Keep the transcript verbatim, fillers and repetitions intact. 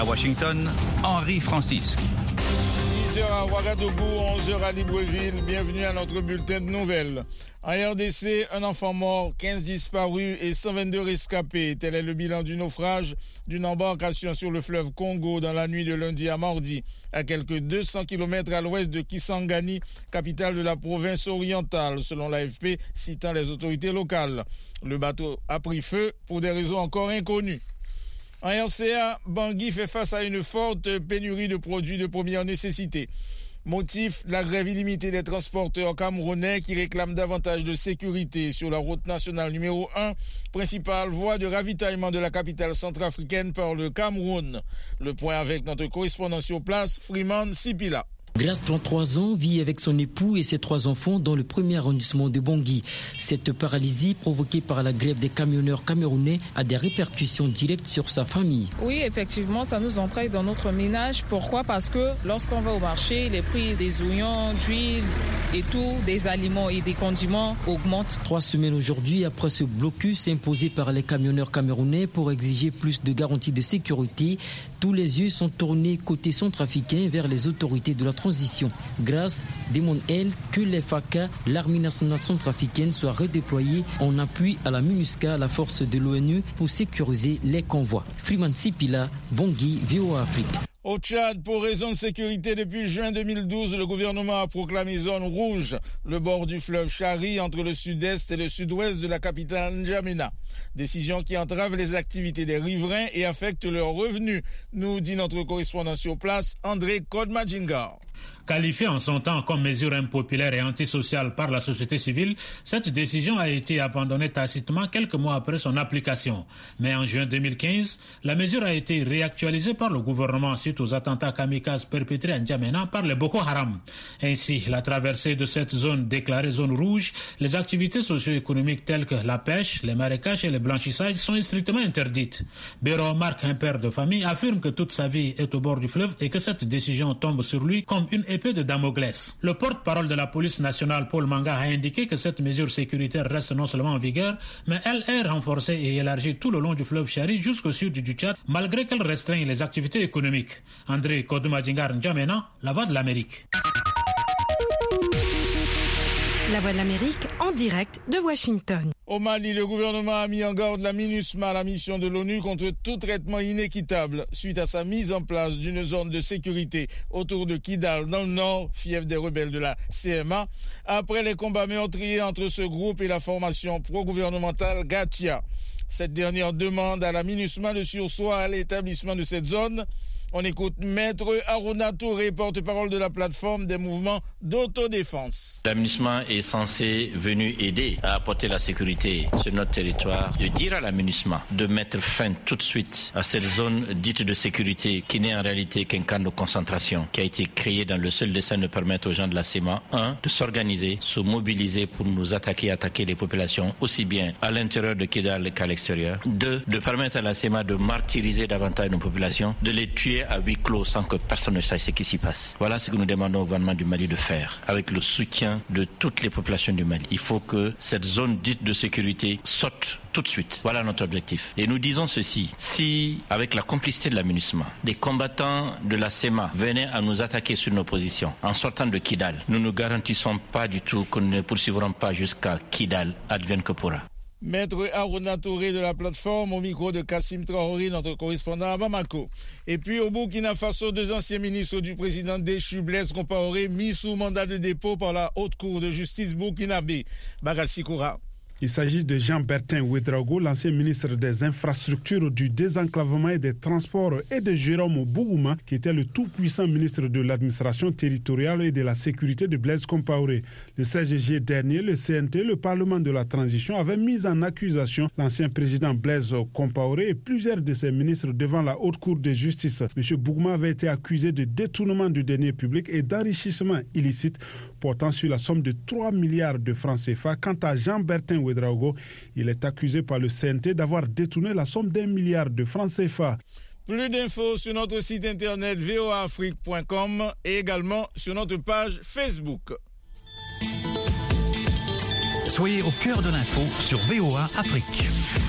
Washington, Henri Francisque. dix heures à Ouagadougou, onze heures à Libreville. Bienvenue à notre bulletin de nouvelles. En R D C, un enfant mort, quinze disparus et cent vingt-deux rescapés. Tel est le bilan du naufrage d'une embarcation sur le fleuve Congo dans la nuit de lundi à mardi, à quelques deux cents kilomètres à l'ouest de Kisangani, capitale de la province orientale, selon l'A F P, citant les autorités locales. Le bateau a pris feu pour des raisons encore inconnues. En R C A, Bangui fait face à une forte pénurie de produits de première nécessité. Motif, la grève illimitée des transporteurs camerounais qui réclament davantage de sécurité sur la route nationale numéro un, principale voie de ravitaillement de la capitale centrafricaine par le Cameroun. Le point avec notre correspondant sur place, Freeman Sipila. Grace, trente-trois ans, vit avec son époux et ses trois enfants dans le premier arrondissement de Bangui. Cette paralysie provoquée par la grève des camionneurs camerounais a des répercussions directes sur sa famille. Oui, effectivement, ça nous entraîne dans notre ménage. Pourquoi ? Parce que lorsqu'on va au marché, les prix des oignons, d'huile et tout, des aliments et des condiments augmentent. Trois semaines aujourd'hui après ce blocus imposé par les camionneurs camerounais pour exiger plus de garanties de sécurité, tous les yeux sont tournés côté centrafricain vers les autorités de la transition. Grace demande, elle, que les F A C A, l'armée nationale centrafricaine, soit redéployée en appui à la MINUSCA, la force de l'ONU, pour sécuriser les convois. Freeman Sipila, Bangui, V O A Afrique. Au Tchad, pour raison de sécurité, depuis juin deux mille douze, le gouvernement a proclamé zone rouge, le bord du fleuve Chari entre le sud-est et le sud-ouest de la capitale N'Djamena. Décision qui entrave les activités des riverains et affecte leurs revenus, nous dit notre correspondant sur place, André Kodmajingar. Qualifiée en son temps comme mesure impopulaire et antisociale par la société civile, cette décision a été abandonnée tacitement quelques mois après son application. Mais en juin deux mille quinze, la mesure a été réactualisée par le gouvernement suite aux attentats kamikazes perpétrés à N'Djamena par les Boko Haram. Ainsi, la traversée de cette zone déclarée zone rouge, les activités socio-économiques telles que la pêche, les marécages et les blanchissages sont strictement interdites. Béro Marc, un père de famille, affirme que toute sa vie est au bord du fleuve et que cette décision tombe sur lui comme une épée de Damoclès. Le porte-parole de la police nationale, Paul Manga, a indiqué que cette mesure sécuritaire reste non seulement en vigueur, mais elle est renforcée et élargie tout le long du fleuve Chari jusqu'au sud du Tchad, malgré qu'elle restreigne les activités économiques. André Kodoumadjingar N'Djamena, La Voix de l'Amérique. La Voix de l'Amérique en direct de Washington. Au Mali, le gouvernement a mis en garde la MINUSMA, la mission de l'ONU, contre tout traitement inéquitable suite à sa mise en place d'une zone de sécurité autour de Kidal, dans le nord, fief des rebelles de la C M A, après les combats meurtriers entre ce groupe et la formation pro-gouvernementale Gatia. Cette dernière demande à la MINUSMA le surseoir à l'établissement de cette zone. On écoute Maître Aruna Touré, porte-parole de la plateforme des mouvements d'autodéfense. La MINUSMA est censée venir aider à apporter la sécurité sur notre territoire, de dire à la MINUSMA de mettre fin tout de suite à cette zone dite de sécurité qui n'est en réalité qu'un camp de concentration qui a été créé dans le seul dessein de permettre aux gens de la C E M A, un, de s'organiser, se mobiliser pour nous attaquer, attaquer les populations, aussi bien à l'intérieur de Kidal qu'à l'extérieur. Deux, de permettre à la C E M A de martyriser davantage nos populations, de les tuer à huis clos sans que personne ne sache ce qui s'y passe. Voilà ce que nous demandons au gouvernement du Mali de faire, avec le soutien de toutes les populations du Mali. Il faut que cette zone dite de sécurité saute tout de suite. Voilà notre objectif. Et nous disons ceci, si, avec la complicité de la MINUSMA, des combattants de la C E M A venaient à nous attaquer sur nos positions, en sortant de Kidal, nous ne garantissons pas du tout que nous ne poursuivrons pas jusqu'à Kidal, advienne que pourra. Maître Aruna Touré de la plateforme au micro de Kassim Traoré, notre correspondant à Bamako. Et puis au Burkina Faso, deux anciens ministres du président déchu Blaise Compaoré mis sous mandat de dépôt par la Haute Cour de justice burkinabé. Bagassi Koura. Il s'agit de Jean-Bertin Ouedraogo, l'ancien ministre des Infrastructures, du Désenclavement et des Transports, et de Jérôme Bougouma, qui était le tout-puissant ministre de l'Administration territoriale et de la Sécurité de Blaise Compaoré. Le seize juillet dernier, le C N T, le Parlement de la Transition, avait mis en accusation l'ancien président Blaise Compaoré et plusieurs de ses ministres devant la Haute Cour de justice. M. Bougouma avait été accusé de détournement du denier public et d'enrichissement illicite portant sur la somme de trois milliards de francs C F A. Quant à Jean-Bertin Ouedraogo, il est accusé par le C N T d'avoir détourné la somme d'un milliard de francs C F A. Plus d'infos sur notre site internet v o a afrique point com et également sur notre page Facebook. Soyez au cœur de l'info sur V O A Afrique.